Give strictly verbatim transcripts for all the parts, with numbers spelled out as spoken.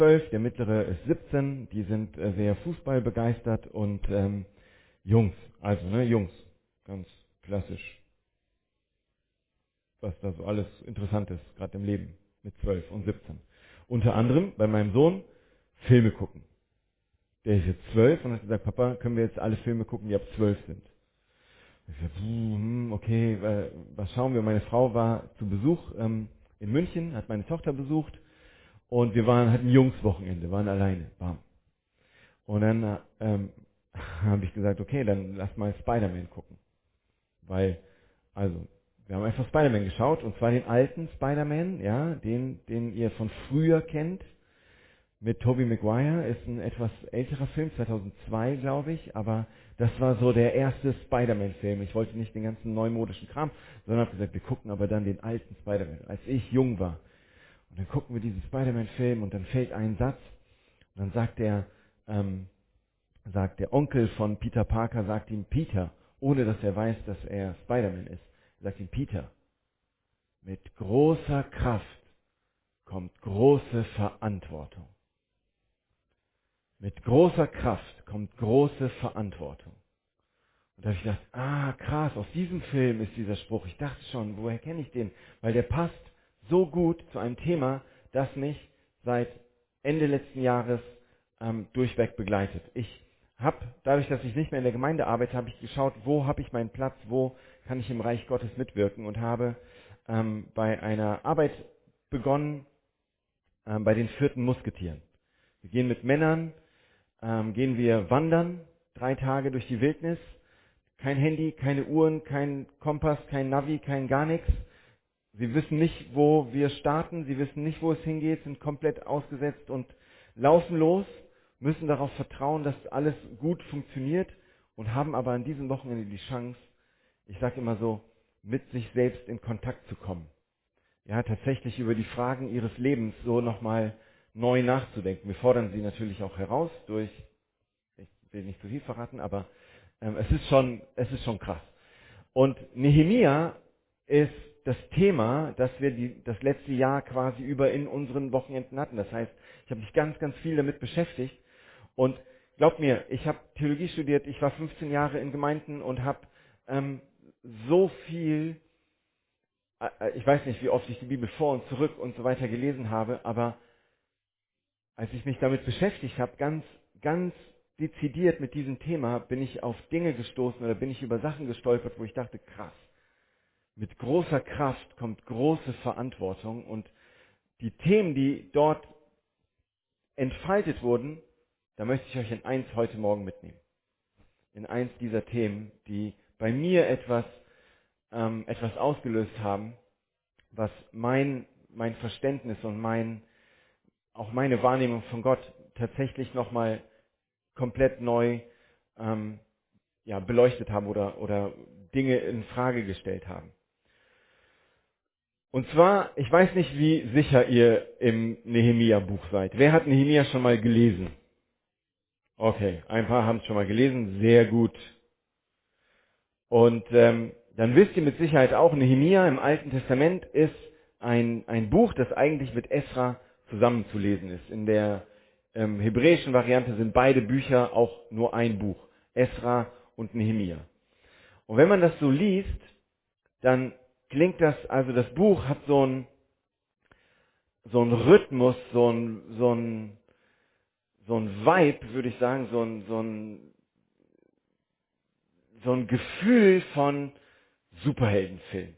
zwölf, der mittlere ist siebzehn, die sind äh, sehr Fußball begeistert und ähm, Jungs, also ne, Jungs, ganz klassisch, was da so alles interessant ist, gerade im Leben mit zwölf und siebzehn. Unter anderem bei meinem Sohn Filme gucken. Der ist jetzt zwölf und hat gesagt, Papa, können wir jetzt alle Filme gucken, die ab zwölf sind? Ich sag, hm, okay, äh, was schauen wir? Meine Frau war zu Besuch ähm, in München, hat meine Tochter besucht und wir waren, hatten Jungswochenende, waren alleine, bam. Und dann äh, ähm, habe ich gesagt, okay, dann lass mal Spider-Man gucken. Weil, also, wir haben einfach Spider-Man geschaut, und zwar den alten Spider-Man, ja, den, den ihr von früher kennt, mit Tobey Maguire, ist ein etwas älterer Film, zweitausendzwei, glaube ich, aber das war so der erste Spider-Man-Film. Ich wollte nicht den ganzen neumodischen Kram, sondern habe gesagt, wir gucken aber dann den alten Spider-Man, als ich jung war. Und dann gucken wir diesen Spider-Man-Film und dann fällt ein Satz und dann sagt der, ähm, sagt der Onkel von Peter Parker, sagt ihm Peter, ohne dass er weiß, dass er Spider-Man ist. Er sagt ihm Peter, mit großer Kraft kommt große Verantwortung. Mit großer Kraft kommt große Verantwortung. Und da habe ich gedacht, ah krass, aus diesem Film ist dieser Spruch. Ich dachte schon, woher kenne ich den? Weil der passt so gut zu einem Thema, das mich seit Ende letzten Jahres ähm, durchweg begleitet. Ich habe, dadurch, dass ich nicht mehr in der Gemeinde arbeite, habe ich geschaut, wo habe ich meinen Platz, wo kann ich im Reich Gottes mitwirken, und habe ähm, bei einer Arbeit begonnen, ähm, bei den vierten Musketieren. Wir gehen mit Männern, ähm, gehen wir wandern, drei Tage durch die Wildnis, kein Handy, keine Uhren, kein Kompass, kein Navi, kein gar nichts. Sie wissen nicht, wo wir starten, sie wissen nicht, wo es hingeht, sind komplett ausgesetzt und laufen los, müssen darauf vertrauen, dass alles gut funktioniert, und haben aber an diesem Wochenende die Chance, ich sage immer so, mit sich selbst in Kontakt zu kommen. Ja, tatsächlich über die Fragen ihres Lebens so nochmal neu nachzudenken. Wir fordern sie natürlich auch heraus durch, ich will nicht zu viel verraten, aber ähm, es ist schon, es ist schon krass. Und Nehemia ist das Thema, das wir die, das letzte Jahr quasi über in unseren Wochenenden hatten. Das heißt, ich habe mich ganz, ganz viel damit beschäftigt. Und glaubt mir, ich habe Theologie studiert, ich war fünfzehn Jahre in Gemeinden und habe ähm, so viel, äh, ich weiß nicht, wie oft ich die Bibel vor und zurück und so weiter gelesen habe, aber als ich mich damit beschäftigt habe, ganz, ganz dezidiert mit diesem Thema, bin ich auf Dinge gestoßen oder bin ich über Sachen gestolpert, wo ich dachte, krass, mit großer Kraft kommt große Verantwortung, und die Themen, die dort entfaltet wurden, da möchte ich euch in eins heute Morgen mitnehmen. In eins dieser Themen, die bei mir etwas, ähm, etwas ausgelöst haben, was mein, mein Verständnis und mein, auch meine Wahrnehmung von Gott tatsächlich nochmal komplett neu ähm, ja, beleuchtet haben oder, oder Dinge in Frage gestellt haben. Und zwar, ich weiß nicht, wie sicher ihr im Nehemia-Buch seid. Wer hat Nehemia schon mal gelesen? Okay, ein paar haben es schon mal gelesen, sehr gut. Und ähm, dann wisst ihr mit Sicherheit auch, Nehemia im Alten Testament ist ein, ein Buch, das eigentlich mit Esra zusammenzulesen ist. In der ähm, hebräischen Variante sind beide Bücher auch nur ein Buch, Esra und Nehemia. Und wenn man das so liest, dann klingt das, also das Buch hat so ein so ein Rhythmus, so ein, so ein, so ein Vibe, würde ich sagen, so ein, so ein, so ein Gefühl von Superheldenfilm.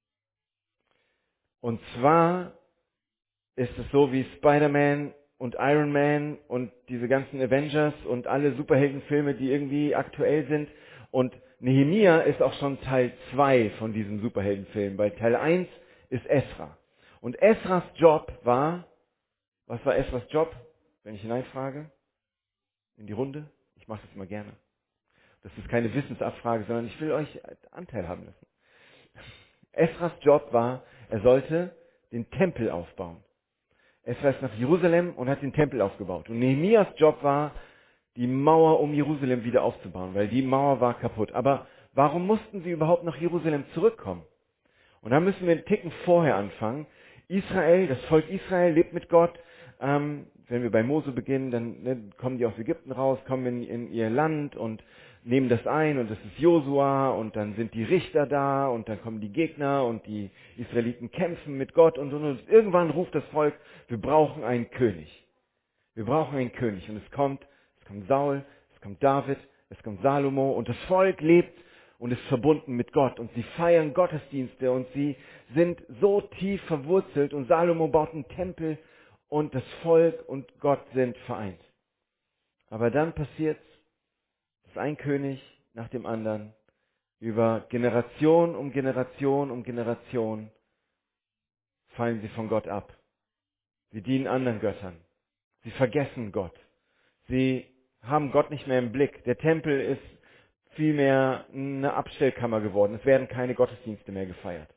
Und zwar ist es so wie Spider-Man und Iron Man und diese ganzen Avengers und alle Superheldenfilme, die irgendwie aktuell sind. Und Nehemia ist auch schon Teil zwei von diesem Superheldenfilm, weil Teil eins ist Esra. Und Esras Job war, was war Esras Job, wenn ich hineinfrage? In die Runde? Ich mache das immer gerne. Das ist keine Wissensabfrage, sondern ich will euch Anteil haben lassen. Esras Job war, er sollte den Tempel aufbauen. Esra ist nach Jerusalem und hat den Tempel aufgebaut. Und Nehemias Job war, die Mauer um Jerusalem wieder aufzubauen, weil die Mauer war kaputt. Aber warum mussten sie überhaupt nach Jerusalem zurückkommen? Und da müssen wir einen Ticken vorher anfangen. Israel, das Volk Israel lebt mit Gott. Ähm, wenn wir bei Mose beginnen, dann ne, kommen die aus Ägypten raus, kommen in, in ihr Land und nehmen das ein und das ist Josua und dann sind die Richter da und dann kommen die Gegner und die Israeliten kämpfen mit Gott und, und, und. Irgendwann ruft das Volk, wir brauchen einen König. Wir brauchen einen König. Und es kommt, es kommt Saul, es kommt David, es kommt Salomo und das Volk lebt und ist verbunden mit Gott und sie feiern Gottesdienste und sie sind so tief verwurzelt und Salomo baut einen Tempel und das Volk und Gott sind vereint. Aber dann passiert, dass ein König nach dem anderen über Generation um Generation um Generation fallen sie von Gott ab. Sie dienen anderen Göttern. Sie vergessen Gott. Sie haben Gott nicht mehr im Blick. Der Tempel ist vielmehr eine Abstellkammer geworden. Es werden keine Gottesdienste mehr gefeiert.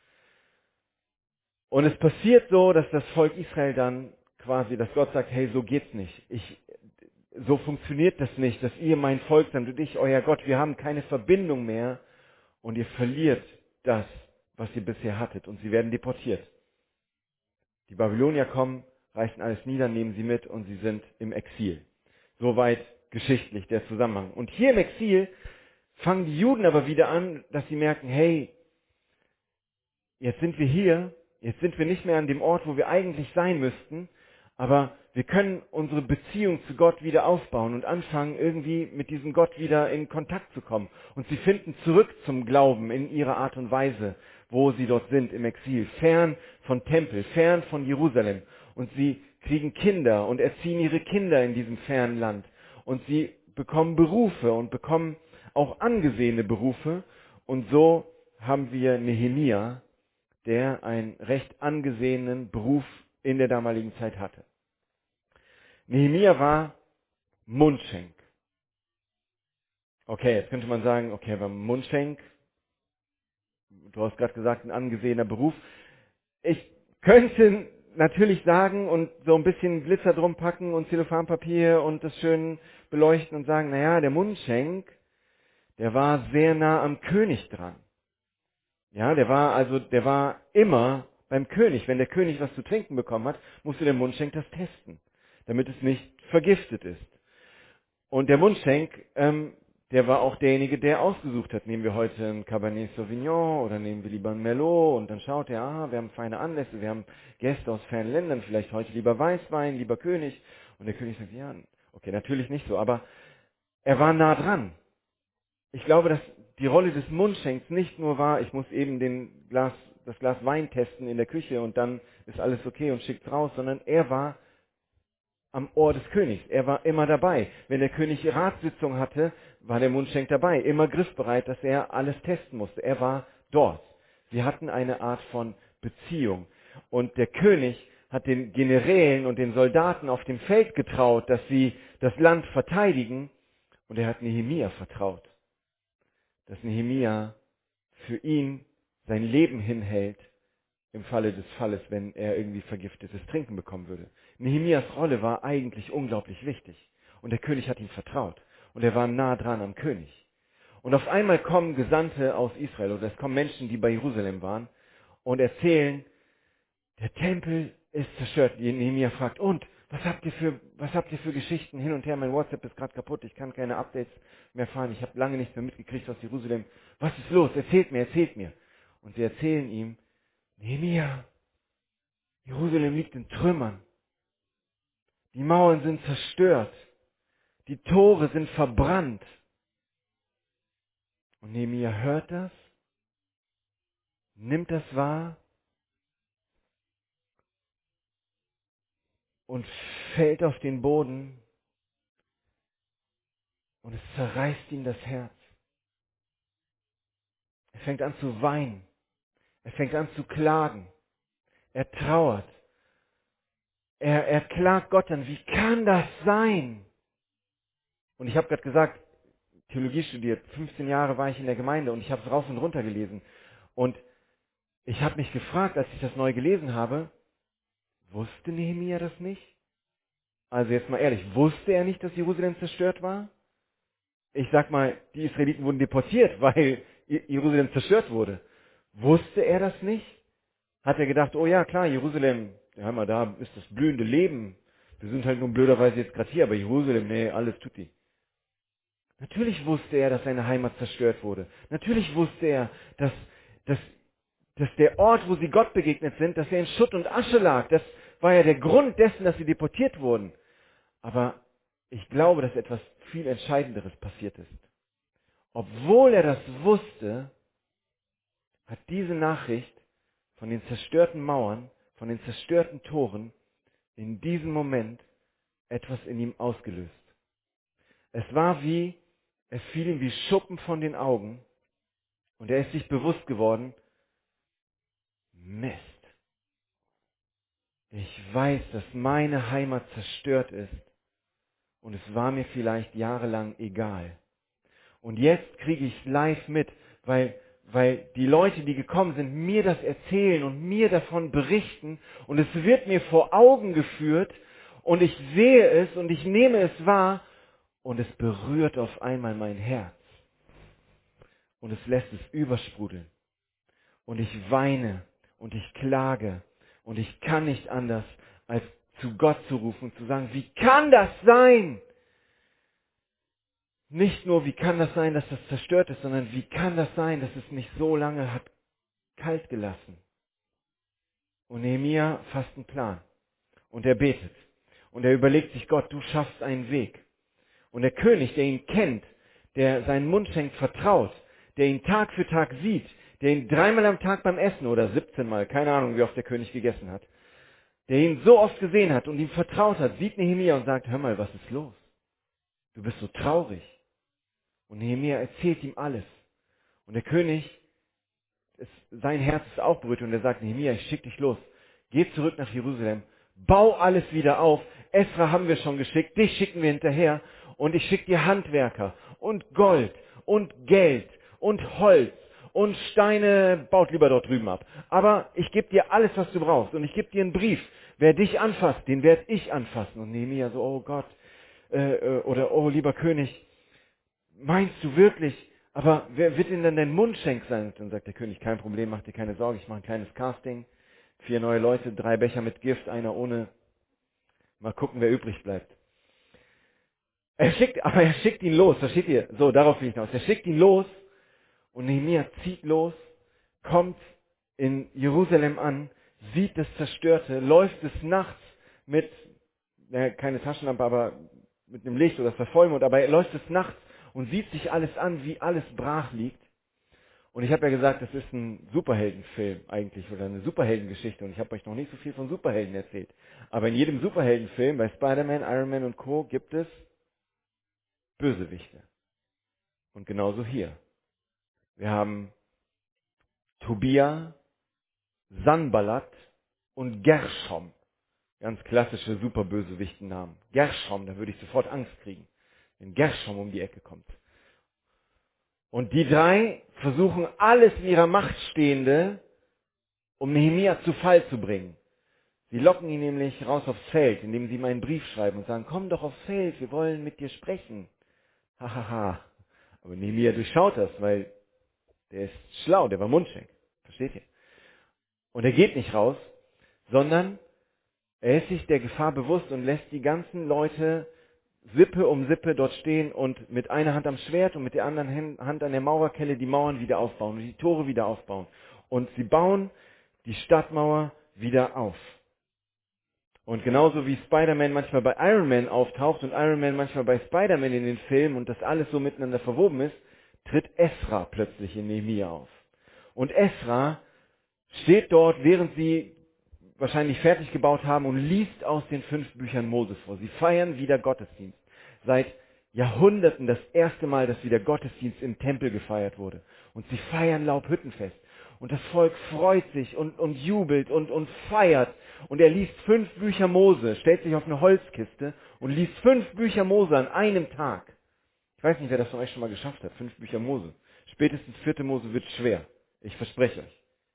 Und es passiert so, dass das Volk Israel dann quasi, dass Gott sagt, hey, so geht's nicht. Ich, so funktioniert das nicht, dass ihr mein Volk seid und ich euer Gott. Wir haben keine Verbindung mehr und ihr verliert das, was ihr bisher hattet und sie werden deportiert. Die Babylonier kommen, reißen alles nieder, nehmen sie mit und sie sind im Exil. Soweit geschichtlich der Zusammenhang. Und hier im Exil fangen die Juden aber wieder an, dass sie merken, hey, jetzt sind wir hier, jetzt sind wir nicht mehr an dem Ort, wo wir eigentlich sein müssten, aber wir können unsere Beziehung zu Gott wieder aufbauen und anfangen, irgendwie mit diesem Gott wieder in Kontakt zu kommen. Und sie finden zurück zum Glauben in ihrer Art und Weise, wo sie dort sind im Exil, fern von Tempel, fern von Jerusalem. Und sie kriegen Kinder und erziehen ihre Kinder in diesem fernen Land. Und sie bekommen Berufe und bekommen auch angesehene Berufe. Und so haben wir Nehemia, der einen recht angesehenen Beruf in der damaligen Zeit hatte. Nehemia war Mundschenk. Okay, jetzt könnte man sagen, okay, er war Mundschenk. Du hast gerade gesagt, ein angesehener Beruf. Ich könnte natürlich sagen und so ein bisschen Glitzer drum packen und Zellophanpapier und das schön beleuchten und sagen, naja, der Mundschenk, der war sehr nah am König dran. Ja, der war also, der war immer beim König. Wenn der König was zu trinken bekommen hat, musste der Mundschenk das testen, damit es nicht vergiftet ist. Und der Mundschenk, ähm, der war auch derjenige, der ausgesucht hat. Nehmen wir heute ein Cabernet Sauvignon oder nehmen wir lieber ein Merlot und dann schaut er, ah, wir haben feine Anlässe, wir haben Gäste aus fernen Ländern, vielleicht heute lieber Weißwein, lieber König. Und der König sagt, ja, okay, natürlich nicht so, aber er war nah dran. Ich glaube, dass die Rolle des Mundschenks nicht nur war, ich muss eben den Glas, das Glas Wein testen in der Küche und dann ist alles okay und schickt's raus, sondern er war am Ohr des Königs. Er war immer dabei. Wenn der König Ratssitzung hatte, war der Mundschenk dabei, immer griffbereit, dass er alles testen musste. Er war dort. Sie hatten eine Art von Beziehung. Und der König hat den Generälen und den Soldaten auf dem Feld getraut, dass sie das Land verteidigen. Und er hat Nehemia vertraut, dass Nehemia für ihn sein Leben hinhält, im Falle des Falles, wenn er irgendwie vergiftetes Trinken bekommen würde. Nehemias Rolle war eigentlich unglaublich wichtig. Und der König hat ihm vertraut. Und er war nah dran am König. Und auf einmal kommen Gesandte aus Israel, oder es kommen Menschen, die bei Jerusalem waren, und erzählen, der Tempel ist zerstört. Nehemia fragt, und, was habt ihr für, was habt ihr für Geschichten hin und her? Mein WhatsApp ist gerade kaputt, ich kann keine Updates mehr fahren, ich habe lange nichts mehr mitgekriegt aus Jerusalem. Was ist los? Erzählt mir, erzählt mir. Und sie erzählen ihm, Nehemia, Jerusalem liegt in Trümmern. Die Mauern sind zerstört. Die Tore sind verbrannt. Und Nehemia hört das, nimmt das wahr und fällt auf den Boden und es zerreißt ihm das Herz. Er fängt an zu weinen. Er fängt an zu klagen. Er trauert. Er, er klagt Gott an. Wie kann das sein? Und ich habe gerade gesagt, Theologie studiert. fünfzehn Jahre war ich in der Gemeinde und ich habe es rauf und runter gelesen. Und ich habe mich gefragt, als ich das neu gelesen habe, wusste Nehemia das nicht? Also jetzt mal ehrlich, wusste er nicht, dass Jerusalem zerstört war? Ich sag mal, die Israeliten wurden deportiert, weil Jerusalem zerstört wurde. Wusste er das nicht? Hat er gedacht, oh ja, klar, Jerusalem, ja, hör mal, da ist das blühende Leben, wir sind halt nur blöderweise jetzt gerade hier, aber Jerusalem, nee, alles tutti. Natürlich wusste er, dass seine Heimat zerstört wurde. Natürlich wusste er, dass, dass, dass der Ort, wo sie Gott begegnet sind, dass er in Schutt und Asche lag. Das war ja der Grund dessen, dass sie deportiert wurden. Aber ich glaube, dass etwas viel Entscheidenderes passiert ist. Obwohl er das wusste, hat diese Nachricht von den zerstörten Mauern, von den zerstörten Toren in diesem Moment etwas in ihm ausgelöst. Es war wie, es fiel ihm wie Schuppen von den Augen und er ist sich bewusst geworden, Mist, ich weiß, dass meine Heimat zerstört ist und es war mir vielleicht jahrelang egal. Und jetzt kriege ich es live mit, weil, weil die Leute, die gekommen sind, mir das erzählen und mir davon berichten und es wird mir vor Augen geführt und ich sehe es und ich nehme es wahr und es berührt auf einmal mein Herz und es lässt es übersprudeln und ich weine und ich klage und ich kann nicht anders, als zu Gott zu rufen und zu sagen, wie kann das sein? Nicht nur, wie kann das sein, dass das zerstört ist, sondern wie kann das sein, dass es mich so lange hat kalt gelassen? Und Nehemia fasst einen Plan. Und er betet. Und er überlegt sich, Gott, du schaffst einen Weg. Und der König, der ihn kennt, der seinen Mundschenk vertraut, der ihn Tag für Tag sieht, der ihn dreimal am Tag beim Essen oder siebzehn Mal, keine Ahnung, wie oft der König gegessen hat, der ihn so oft gesehen hat und ihm vertraut hat, sieht Nehemia und sagt, hör mal, was ist los? Du bist so traurig. Und Nehemia erzählt ihm alles. Und der König, es, sein Herz ist auch berührt und er sagt, Nehemia, ich schick dich los. Geh zurück nach Jerusalem, bau alles wieder auf. Esra haben wir schon geschickt, dich schicken wir hinterher und ich schicke dir Handwerker und Gold und Geld und Holz und Steine, baut lieber dort drüben ab. Aber ich gebe dir alles, was du brauchst und ich gebe dir einen Brief. Wer dich anfasst, den werde ich anfassen. Und Nehemia so, oh Gott, äh, äh, oder oh lieber König, meinst du wirklich? Aber wer wird denn dann dein Mundschenk sein? Und dann sagt der König, kein Problem, mach dir keine Sorge, ich mache ein kleines Casting. Vier neue Leute, drei Becher mit Gift, einer ohne. Mal gucken, wer übrig bleibt. Er schickt, aber er schickt ihn los, versteht ihr? So, darauf will ich hinaus. Er schickt ihn los und Nehemia zieht los, kommt in Jerusalem an, sieht das Zerstörte, läuft des Nachts mit, naja, keine Taschenlampe, aber mit einem Licht oder Vollmond, aber er läuft des Nachts und sieht sich alles an, wie alles brach liegt. Und ich habe ja gesagt, das ist ein Superheldenfilm eigentlich oder eine Superheldengeschichte und ich habe euch noch nicht so viel von Superhelden erzählt. Aber in jedem Superheldenfilm, bei Spider-Man, Iron Man und Co. gibt es Bösewichte. Und genauso hier. Wir haben Tobia, Sanballat und Gershom. Ganz klassische Superbösewichtennamen. Gershom, da würde ich sofort Angst kriegen, wenn Gershom um die Ecke kommt. Und die drei versuchen alles in ihrer Macht Stehende, um Nehemia zu Fall zu bringen. Sie locken ihn nämlich raus aufs Feld, indem sie ihm einen Brief schreiben und sagen, komm doch aufs Feld, wir wollen mit dir sprechen. Hahaha. Ha, ha. Aber Nehemia durchschaut das, weil der ist schlau, der war Mundschenk. Versteht ihr? Und er geht nicht raus, sondern er ist sich der Gefahr bewusst und lässt die ganzen Leute Sippe um Sippe dort stehen und mit einer Hand am Schwert und mit der anderen Hand an der Mauerkelle die Mauern wieder aufbauen und die Tore wieder aufbauen. Und sie bauen die Stadtmauer wieder auf. Und genauso wie Spider-Man manchmal bei Iron Man auftaucht und Iron Man manchmal bei Spider-Man in den Filmen und das alles so miteinander verwoben ist, tritt Esra plötzlich in Nehemia auf. Und Esra steht dort, während sie wahrscheinlich fertig gebaut haben und liest aus den fünf Büchern Moses vor. Sie feiern wieder Gottesdienst. Seit Jahrhunderten das erste Mal, dass wieder Gottesdienst im Tempel gefeiert wurde. Und sie feiern Laubhüttenfest. Und das Volk freut sich und, und jubelt und, und feiert. Und er liest fünf Bücher Mose, stellt sich auf eine Holzkiste und liest fünf Bücher Mose an einem Tag. Ich weiß nicht, wer das von euch schon mal geschafft hat. Fünf Bücher Mose. Spätestens vierte Mose wird schwer. Ich verspreche euch.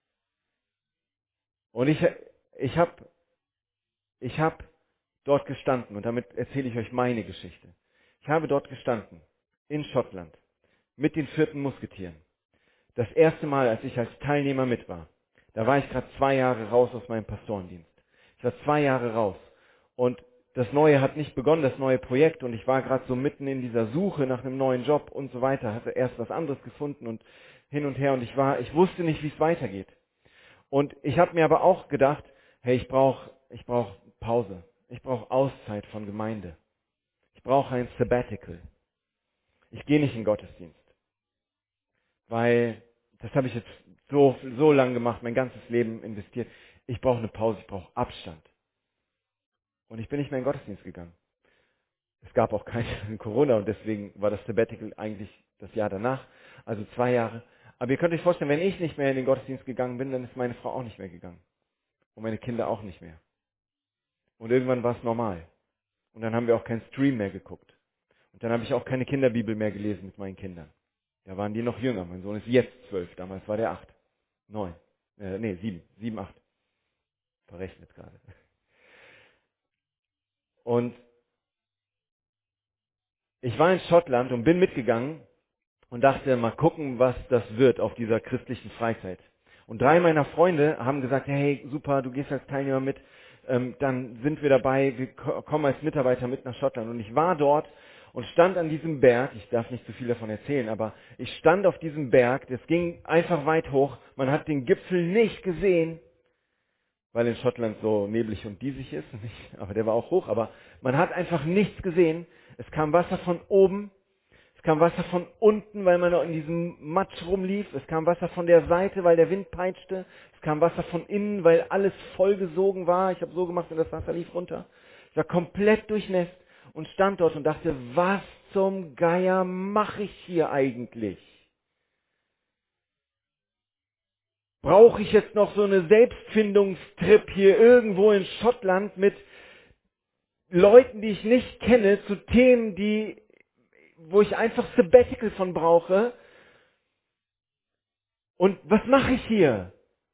Und ich, ich habe ich hab dort gestanden und damit erzähle ich euch meine Geschichte. Ich habe dort gestanden, in Schottland, mit den vierten Musketieren. Das erste Mal, als ich als Teilnehmer mit war. Da war ich gerade zwei Jahre raus aus meinem Pastorendienst. Ich war zwei Jahre raus. Und das Neue hat nicht begonnen, das neue Projekt, und ich war gerade so mitten in dieser Suche nach einem neuen Job und so weiter, hatte erst was anderes gefunden und hin und her, und ich war, ich wusste nicht, wie es weitergeht. Und ich habe mir aber auch gedacht, hey, ich brauche ich brauch Pause. Ich brauche Auszeit von Gemeinde. Ich brauche ein Sabbatical. Ich gehe nicht in den Gottesdienst, weil das habe ich jetzt so, so lange gemacht, mein ganzes Leben investiert. Ich brauche eine Pause, ich brauche Abstand. Und ich bin nicht mehr in den Gottesdienst gegangen. Es gab auch kein Corona, und deswegen war das Sabbatical eigentlich das Jahr danach, also zwei Jahre. Aber ihr könnt euch vorstellen, wenn ich nicht mehr in den Gottesdienst gegangen bin, dann ist meine Frau auch nicht mehr gegangen. Und meine Kinder auch nicht mehr. Und irgendwann war es normal. Und dann haben wir auch keinen Stream mehr geguckt. Und dann habe ich auch keine Kinderbibel mehr gelesen mit meinen Kindern. Da waren die noch jünger. Mein Sohn ist jetzt zwölf, damals war der acht. Neun. Äh, nee, sieben. Sieben, acht. Verrechnet gerade. Und ich war in Schottland und bin mitgegangen und dachte, mal gucken, was das wird auf dieser christlichen Freizeit. Und drei meiner Freunde haben gesagt, hey, super, du gehst als Teilnehmer mit, ähm, dann sind wir dabei, wir ko- kommen als Mitarbeiter mit nach Schottland. Und ich war dort und stand an diesem Berg, ich darf nicht zu viel davon erzählen, aber ich stand auf diesem Berg, das ging einfach weit hoch, man hat den Gipfel nicht gesehen, weil in Schottland so neblig und diesig ist, nicht, aber der war auch hoch, aber man hat einfach nichts gesehen. Es kam Wasser von oben, es kam Wasser von unten, weil man noch in diesem Matsch rumlief. Es kam Wasser von der Seite, weil der Wind peitschte. Es kam Wasser von innen, weil alles vollgesogen war. Ich habe so gemacht und das Wasser lief runter. Ich war komplett durchnässt und stand dort und dachte, was zum Geier mache ich hier eigentlich? Brauche ich jetzt noch so eine Selbstfindungstrip hier irgendwo in Schottland mit Leuten, die ich nicht kenne, zu Themen, die, wo ich einfach Sabbatical von brauche? Und was mache ich hier?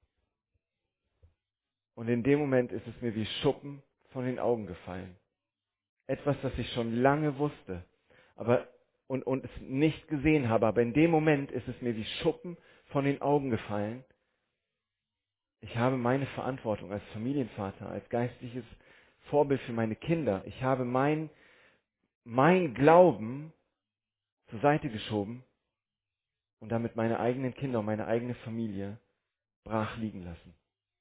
Und in dem Moment ist es mir wie Schuppen von den Augen gefallen. Etwas, das ich schon lange wusste, aber und, und es nicht gesehen habe. Aber in dem Moment ist es mir wie Schuppen von den Augen gefallen. Ich habe meine Verantwortung als Familienvater, als geistliches Vorbild für meine Kinder. Ich habe mein, mein Glauben zur Seite geschoben und damit meine eigenen Kinder und meine eigene Familie brach liegen lassen.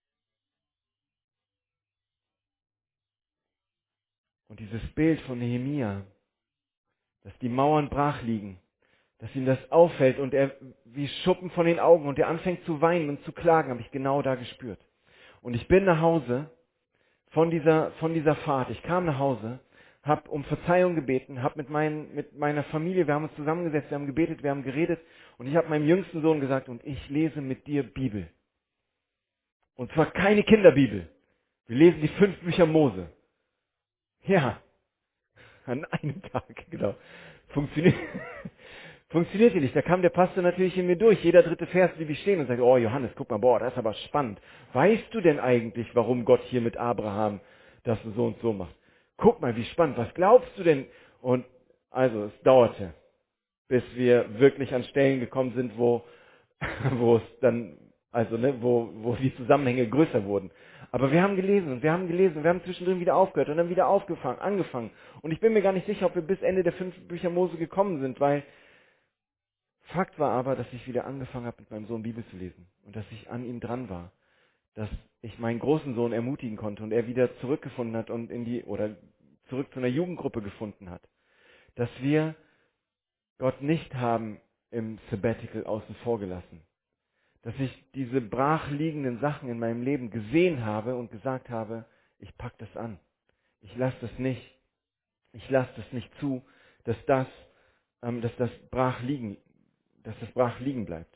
Und dieses Bild von Nehemia, dass die Mauern brach liegen, dass ihm das auffällt und er wie Schuppen von den Augen und er anfängt zu weinen und zu klagen, habe ich genau da gespürt. Und ich bin nach Hause von dieser, von dieser Fahrt. Ich kam nach Hause, habe um Verzeihung gebeten, habe mit, mein, mit meiner Familie, wir haben uns zusammengesetzt, wir haben gebetet, wir haben geredet, und ich habe meinem jüngsten Sohn gesagt, und ich lese mit dir Bibel. Und zwar keine Kinderbibel. Wir lesen die fünf Bücher Mose. Ja, an einem Tag, genau. Funktioniert, funktionierte nicht. Da kam der Pastor natürlich in mir durch. Jeder dritte Vers blieb ich stehen und sagte, oh Johannes, guck mal, boah, das ist aber spannend. Weißt du denn eigentlich, warum Gott hier mit Abraham das so und so macht? Guck mal, wie spannend. Was glaubst du denn? Und also, es dauerte, bis wir wirklich an Stellen gekommen sind, wo, wo es dann, also, ne, wo, wo die Zusammenhänge größer wurden. Aber wir haben gelesen und wir haben gelesen und wir haben zwischendrin wieder aufgehört und dann wieder aufgefangen, angefangen. Und ich bin mir gar nicht sicher, ob wir bis Ende der fünf Bücher Mose gekommen sind, weil Fakt war aber, dass ich wieder angefangen habe, mit meinem Sohn Bibel zu lesen und dass ich an ihm dran war, dass ich meinen großen Sohn ermutigen konnte und er wieder zurückgefunden hat und in die, oder zurück zu einer Jugendgruppe gefunden hat. Dass wir Gott nicht haben im Sabbatical außen vor gelassen. Dass ich diese brachliegenden Sachen in meinem Leben gesehen habe und gesagt habe, ich pack das an. Ich lasse das nicht. Ich lasse das nicht zu, dass das, ähm, dass das brach liegen, dass das brach liegen bleibt.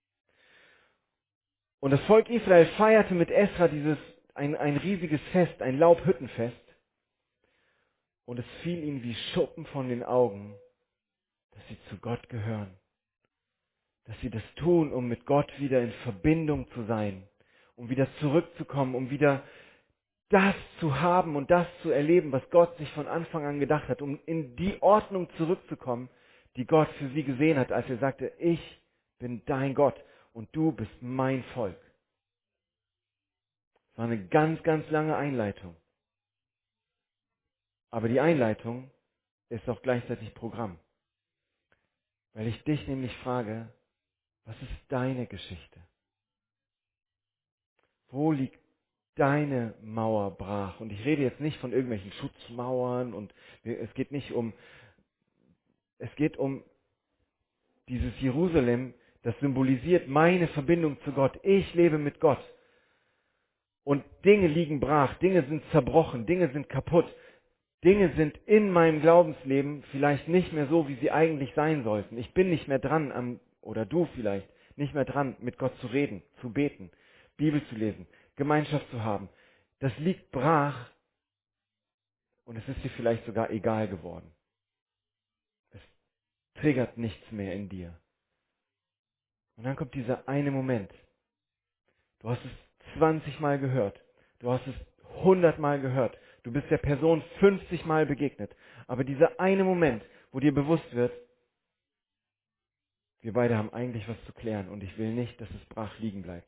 Und das Volk Israel feierte mit Esra dieses, ein, ein riesiges Fest, ein Laubhüttenfest. Und es fiel ihnen wie Schuppen von den Augen, dass sie zu Gott gehören. Dass sie das tun, um mit Gott wieder in Verbindung zu sein, um wieder zurückzukommen, um wieder das zu haben und das zu erleben, was Gott sich von Anfang an gedacht hat, um in die Ordnung zurückzukommen, die Gott für sie gesehen hat, als er sagte, ich bin dein Gott und du bist mein Volk. Das war eine ganz, ganz lange Einleitung. Aber die Einleitung ist auch gleichzeitig Programm. Weil ich dich nämlich frage, was ist deine Geschichte? Wo liegt deine Mauer brach? Und ich rede jetzt nicht von irgendwelchen Schutzmauern und es geht nicht um, es geht um dieses Jerusalem, das symbolisiert meine Verbindung zu Gott. Ich lebe mit Gott. Und Dinge liegen brach, Dinge sind zerbrochen, Dinge sind kaputt. Dinge sind in meinem Glaubensleben vielleicht nicht mehr so, wie sie eigentlich sein sollten. Ich bin nicht mehr dran, am, oder du vielleicht, nicht mehr dran, mit Gott zu reden, zu beten, Bibel zu lesen, Gemeinschaft zu haben. Das liegt brach und es ist dir vielleicht sogar egal geworden. Es triggert nichts mehr in dir. Und dann kommt dieser eine Moment. Du hast es zwanzig Mal gehört. Du hast es hundert Mal gehört. Du bist der Person fünfzig Mal begegnet. Aber dieser eine Moment, wo dir bewusst wird, wir beide haben eigentlich was zu klären und ich will nicht, dass es brach liegen bleibt.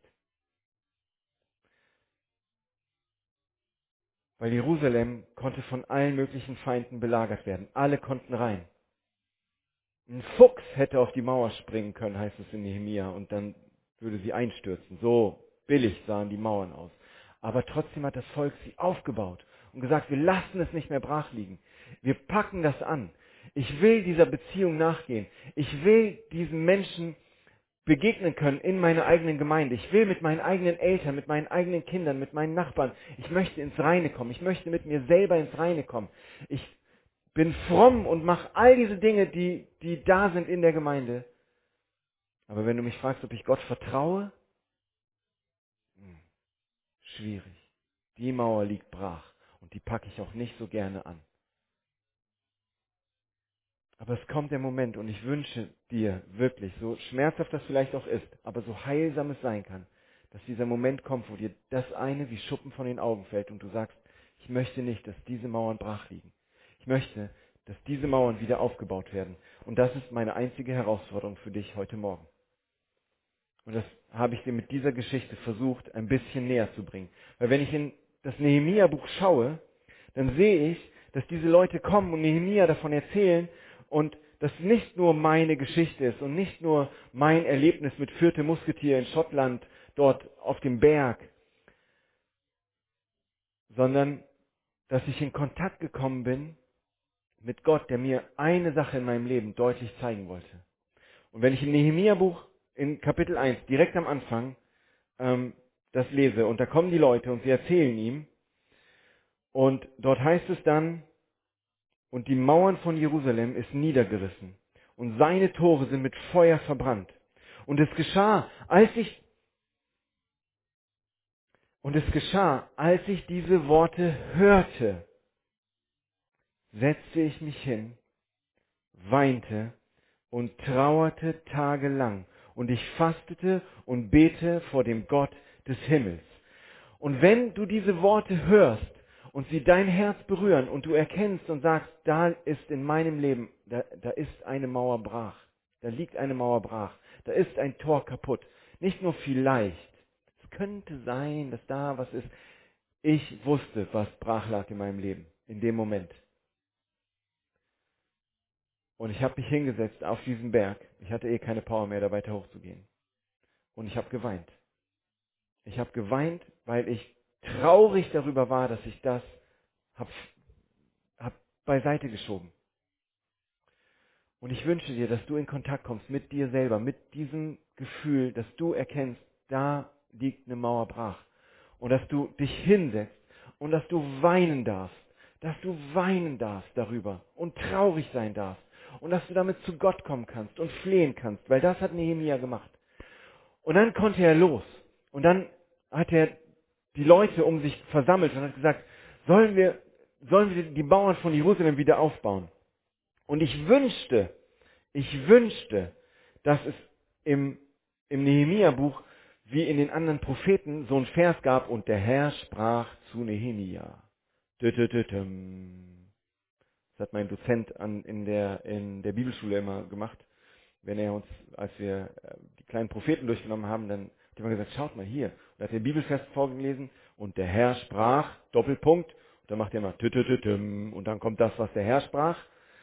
Weil Jerusalem konnte von allen möglichen Feinden belagert werden. Alle konnten rein. Ein Fuchs hätte auf die Mauer springen können, heißt es in Nehemia, und dann würde sie einstürzen. So billig sahen die Mauern aus. Aber trotzdem hat das Volk sie aufgebaut und gesagt, wir lassen es nicht mehr brach liegen. Wir packen das an. Ich will dieser Beziehung nachgehen. Ich will diesen Menschen begegnen können in meiner eigenen Gemeinde. Ich will mit meinen eigenen Eltern, mit meinen eigenen Kindern, mit meinen Nachbarn, ich möchte ins Reine kommen. Ich möchte mit mir selber ins Reine kommen. Ich bin fromm und mache all diese Dinge, die, die da sind in der Gemeinde. Aber wenn du mich fragst, ob ich Gott vertraue, hm, schwierig. Die Mauer liegt brach und die packe ich auch nicht so gerne an. Aber es kommt der Moment und ich wünsche dir wirklich, so schmerzhaft das vielleicht auch ist, aber so heilsam es sein kann, dass dieser Moment kommt, wo dir das eine wie Schuppen von den Augen fällt und du sagst, ich möchte nicht, dass diese Mauern brach liegen. Ich möchte, dass diese Mauern wieder aufgebaut werden. Und das ist meine einzige Herausforderung für dich heute Morgen. Und das habe ich dir mit dieser Geschichte versucht, ein bisschen näher zu bringen. Weil wenn ich in das Nehemia-Buch schaue, dann sehe ich, dass diese Leute kommen und Nehemia davon erzählen und das nicht nur meine Geschichte ist und nicht nur mein Erlebnis mit Vierte Musketier in Schottland, dort auf dem Berg, sondern dass ich in Kontakt gekommen bin mit Gott, der mir eine Sache in meinem Leben deutlich zeigen wollte. Und wenn ich im Nehemia-Buch in Kapitel eins direkt am Anfang ähm, das lese und da kommen die Leute und sie erzählen ihm und dort heißt es dann, und die Mauern von Jerusalem ist niedergerissen und seine Tore sind mit Feuer verbrannt. Und es geschah, als ich und es geschah, als ich diese Worte hörte, setzte ich mich hin, weinte und trauerte tagelang. Und ich fastete und bete vor dem Gott des Himmels. Und wenn du diese Worte hörst und sie dein Herz berühren und du erkennst und sagst, da ist in meinem Leben, da, da ist eine Mauer brach, da liegt eine Mauer brach, da ist ein Tor kaputt. Nicht nur vielleicht, es könnte sein, dass da was ist. Ich wusste, was brach lag in meinem Leben, in dem Moment. Und ich habe mich hingesetzt auf diesen Berg. Ich hatte eh keine Power mehr, da weiter hochzugehen. Und ich habe geweint. Ich habe geweint, weil ich traurig darüber war, dass ich das habe hab beiseite geschoben. Und ich wünsche dir, dass du in Kontakt kommst mit dir selber, mit diesem Gefühl, dass du erkennst, da liegt eine Mauer brach. Und dass du dich hinsetzt und dass du weinen darfst. Dass du weinen darfst darüber und traurig sein darfst. Und dass du damit zu Gott kommen kannst und flehen kannst, weil das hat Nehemia gemacht. Und dann konnte er los. Und dann hat er die Leute um sich versammelt und hat gesagt, sollen wir, sollen wir die Mauern von Jerusalem wieder aufbauen? Und ich wünschte, ich wünschte, dass es im, im Nehemia-Buch wie in den anderen Propheten so ein Vers gab und der Herr sprach zu Nehemia. Dü-dü-dü-düm. Das hat mein Dozent an, in, der, in der Bibelschule immer gemacht. Wenn er uns, als wir äh, die kleinen Propheten durchgenommen haben, dann hat er immer gesagt, schaut mal hier. Und er hat den Bibelvers vorgelesen und der Herr sprach, Doppelpunkt, dann macht er immer tütütütüm und dann kommt das, was der Herr sprach.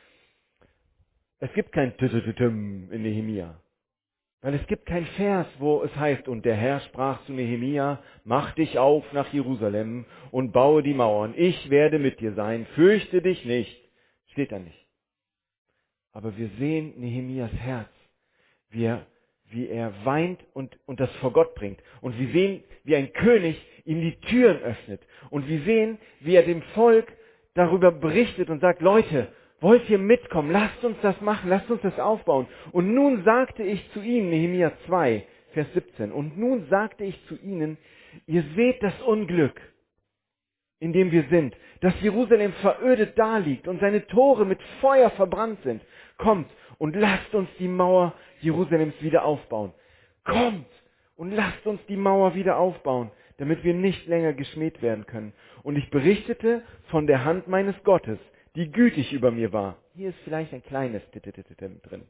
Es gibt kein tütütütüm in Nehemia. Weil es gibt kein Vers, wo es heißt, und der Herr sprach zu Nehemia, mach dich auf nach Jerusalem und baue die Mauern. Ich werde mit dir sein, fürchte dich nicht. Steht da nicht. Aber wir sehen Nehemias Herz, wie er, wie er weint und, und das vor Gott bringt. Und wir sehen, wie ein König ihm die Türen öffnet. Und wir sehen, wie er dem Volk darüber berichtet und sagt, Leute, wollt ihr mitkommen? Lasst uns das machen, lasst uns das aufbauen. Und nun sagte ich zu ihnen, Nehemia zwei, Vers siebzehn, und nun sagte ich zu ihnen, ihr seht das Unglück, in dem wir sind, dass Jerusalem verödet daliegt und seine Tore mit Feuer verbrannt sind. Kommt und lasst uns die Mauer Jerusalems wieder aufbauen. Kommt und lasst uns die Mauer wieder aufbauen, damit wir nicht länger geschmäht werden können. Und ich berichtete von der Hand meines Gottes, die gütig über mir war. Hier ist vielleicht ein kleines Titititim drin.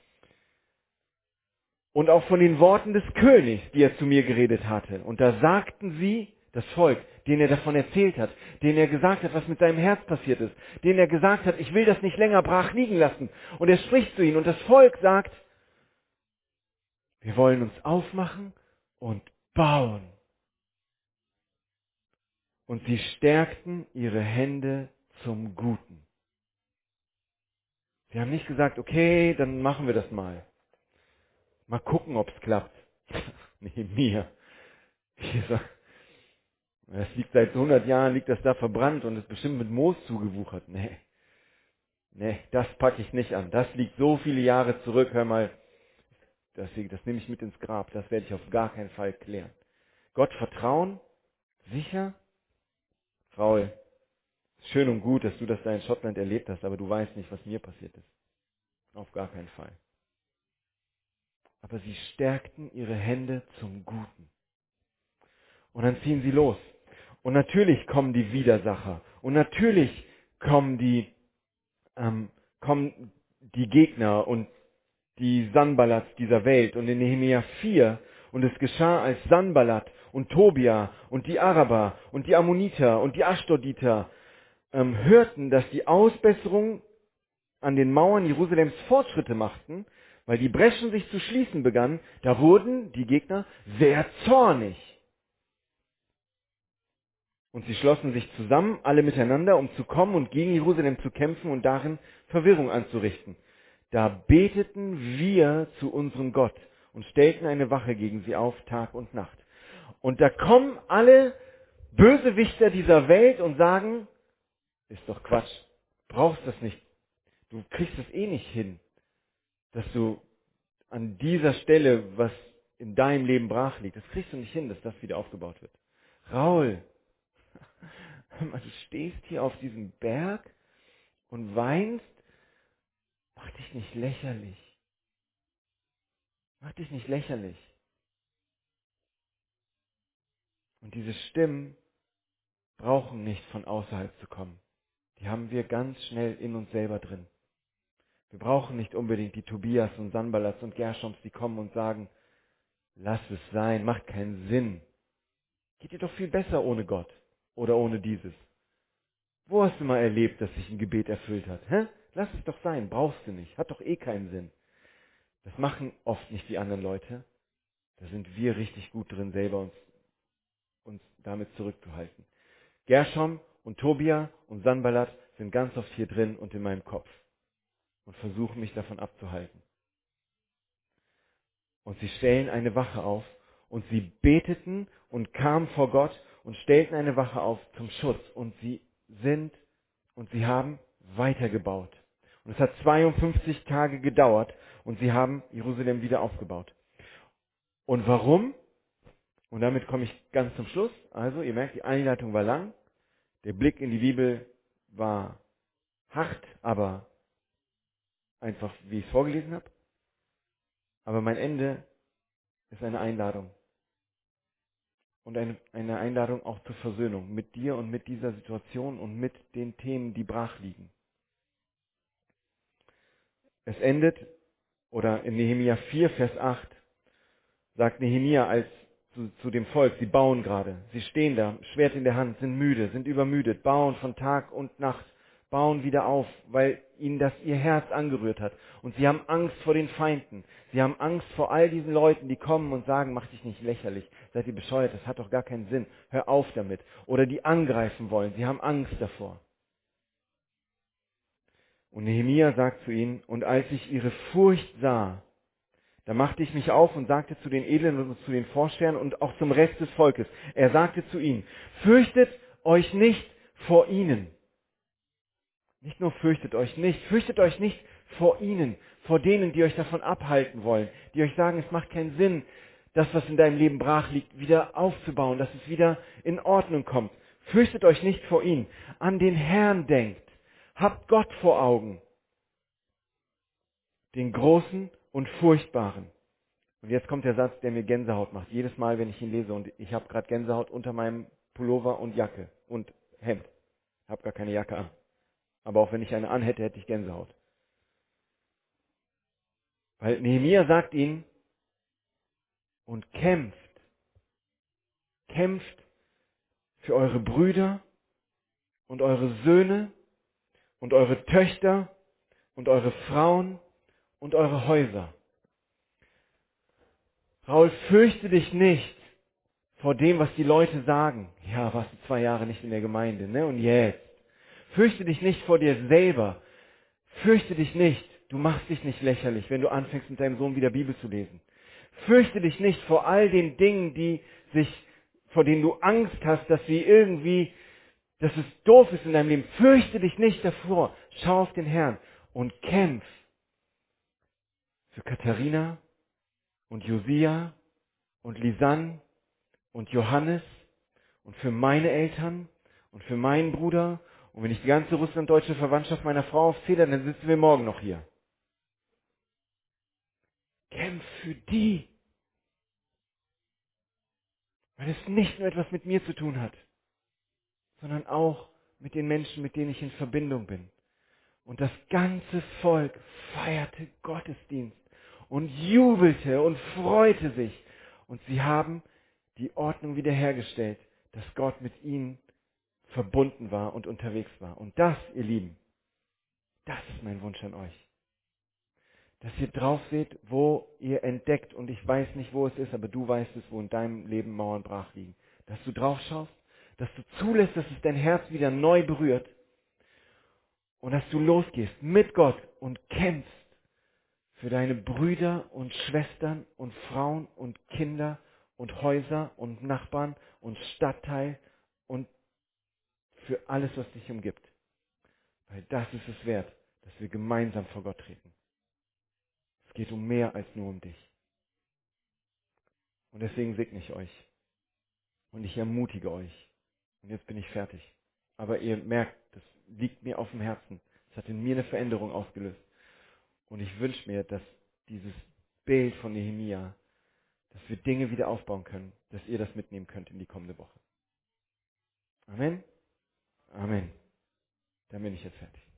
Und auch von den Worten des Königs, die er zu mir geredet hatte. Und da sagten sie, das Volk, denen er davon erzählt hat, denen er gesagt hat, was mit seinem Herz passiert ist, denen er gesagt hat, ich will das nicht länger brach liegen lassen. Und er spricht zu ihnen und das Volk sagt, wir wollen uns aufmachen und bauen. Und sie stärkten ihre Hände zum Guten. Sie haben nicht gesagt, okay, dann machen wir das mal. Mal gucken, ob es klappt. Nee, mir. Das liegt seit hundert Jahren, liegt das da verbrannt und ist bestimmt mit Moos zugewuchert. Nee, nee, das packe ich nicht an. Das liegt so viele Jahre zurück, hör mal, das, das nehme ich mit ins Grab. Das werde ich auf gar keinen Fall klären. Gott vertrauen, sicher, Raul, schön und gut, dass du das da in Schottland erlebt hast, aber du weißt nicht, was mir passiert ist. Auf gar keinen Fall. Aber sie stärkten ihre Hände zum Guten. Und dann ziehen sie los. Und natürlich kommen die Widersacher. Und natürlich kommen die, ähm, kommen die Gegner und die Sanballats dieser Welt. Und in Nehemia vier, und es geschah, als Sanballat und Tobia und die Araber und die Ammoniter und die Aschdoditer ähm, hörten, dass die Ausbesserung an den Mauern Jerusalems Fortschritte machten, weil die Breschen sich zu schließen begannen, da wurden die Gegner sehr zornig. Und sie schlossen sich zusammen, alle miteinander, um zu kommen und gegen Jerusalem zu kämpfen und darin Verwirrung anzurichten. Da beteten wir zu unserem Gott und stellten eine Wache gegen sie auf, Tag und Nacht. Und da kommen alle Bösewichter dieser Welt und sagen, ist doch Quatsch, brauchst das nicht, du kriegst es eh nicht hin, dass du an dieser Stelle, was in deinem Leben brach liegt, das kriegst du nicht hin, dass das wieder aufgebaut wird. Raul, du stehst hier auf diesem Berg und weinst, mach dich nicht lächerlich. Mach dich nicht lächerlich. Und diese Stimmen brauchen nicht von außerhalb zu kommen. Die haben wir ganz schnell in uns selber drin. Wir brauchen nicht unbedingt die Tobias und Sanballats und Gershoms, die kommen und sagen, lass es sein, macht keinen Sinn. Geht dir doch viel besser ohne Gott oder ohne dieses. Wo hast du mal erlebt, dass sich ein Gebet erfüllt hat? Hä? Lass es doch sein, brauchst du nicht, hat doch eh keinen Sinn. Das machen oft nicht die anderen Leute. Da sind wir richtig gut drin, selber uns, uns damit zurückzuhalten. Gershom und Tobia und Sanballat sind ganz oft hier drin und in meinem Kopf und versuchen mich davon abzuhalten. Und sie stellen eine Wache auf und sie beteten und kamen vor Gott und stellten eine Wache auf zum Schutz und sie sind und sie haben weitergebaut. Und es hat zweiundfünfzig Tage gedauert und sie haben Jerusalem wieder aufgebaut. Und warum? Und damit komme ich ganz zum Schluss. Also, ihr merkt, die Einleitung war lang. Der Blick in die Bibel war hart, aber einfach, wie ich es vorgelesen habe. Aber mein Ende ist eine Einladung. Und eine, eine Einladung auch zur Versöhnung mit dir und mit dieser Situation und mit den Themen, die brach liegen. Es endet, oder in Nehemia vier, Vers acht, sagt Nehemia, als, zu, zu dem Volk. Sie bauen gerade. Sie stehen da, Schwert in der Hand, sind müde, sind übermüdet, bauen von Tag und Nacht, bauen wieder auf, weil ihnen das ihr Herz angerührt hat. Und sie haben Angst vor den Feinden. Sie haben Angst vor all diesen Leuten, die kommen und sagen, mach dich nicht lächerlich. Seid ihr bescheuert? Das hat doch gar keinen Sinn. Hör auf damit. Oder die angreifen wollen. Sie haben Angst davor. Und Nehemia sagt zu ihnen, und als ich ihre Furcht sah, da machte ich mich auf und sagte zu den Edlen und zu den Vorstehern und auch zum Rest des Volkes. Er sagte zu ihnen, fürchtet euch nicht vor ihnen. Nicht nur fürchtet euch nicht, fürchtet euch nicht vor ihnen, vor denen, die euch davon abhalten wollen, die euch sagen, es macht keinen Sinn, das, was in deinem Leben brach liegt, wieder aufzubauen, dass es wieder in Ordnung kommt. Fürchtet euch nicht vor ihnen. An den Herrn denkt. Habt Gott vor Augen, den Großen und Furchtbaren. Und jetzt kommt der Satz, der mir Gänsehaut macht. Jedes Mal, wenn ich ihn lese und ich habe gerade Gänsehaut unter meinem Pullover und Jacke und Hemd. Ich habe gar keine Jacke an. Aber auch wenn ich eine anhätte, hätte ich Gänsehaut. Weil Nehemia sagt ihnen, und kämpft, kämpft für eure Brüder und eure Söhne und eure Töchter und eure Frauen und eure Häuser. Raul, fürchte dich nicht vor dem, was die Leute sagen. Ja, warst du zwei Jahre nicht in der Gemeinde, ne? Und jetzt. Fürchte dich nicht vor dir selber. Fürchte dich nicht. Du machst dich nicht lächerlich, wenn du anfängst, mit deinem Sohn wieder Bibel zu lesen. Fürchte dich nicht vor all den Dingen, die sich, vor denen du Angst hast, dass sie irgendwie, dass es doof ist in deinem Leben. Fürchte dich nicht davor. Schau auf den Herrn und kämpf für Katharina und Josia und Lisanne und Johannes und für meine Eltern und für meinen Bruder. Und wenn ich die ganze russlanddeutsche Verwandtschaft meiner Frau aufzähle, dann sitzen wir morgen noch hier. Kämpf für die, weil es nicht nur etwas mit mir zu tun hat, sondern auch mit den Menschen, mit denen ich in Verbindung bin. Und das ganze Volk feierte Gottesdienst und jubelte und freute sich. Und sie haben die Ordnung wiederhergestellt, dass Gott mit ihnen verbunden war und unterwegs war. Und das, ihr Lieben, das ist mein Wunsch an euch. Dass ihr drauf seht, wo ihr entdeckt, und ich weiß nicht, wo es ist, aber du weißt es, wo in deinem Leben Mauern brach liegen. Dass du drauf schaust, dass du zulässt, dass es dein Herz wieder neu berührt und dass du losgehst mit Gott und kämpfst für deine Brüder und Schwestern und Frauen und Kinder und Häuser und Nachbarn und Stadtteil und für alles, was dich umgibt. Weil das ist es wert, dass wir gemeinsam vor Gott treten. Es geht um mehr als nur um dich. Und deswegen segne ich euch. Und ich ermutige euch. Und jetzt bin ich fertig. Aber ihr merkt, das liegt mir auf dem Herzen. Es hat in mir eine Veränderung ausgelöst. Und ich wünsche mir, dass dieses Bild von Nehemia, dass wir Dinge wieder aufbauen können, dass ihr das mitnehmen könnt in die kommende Woche. Amen. Amen. Dann bin ich jetzt fertig.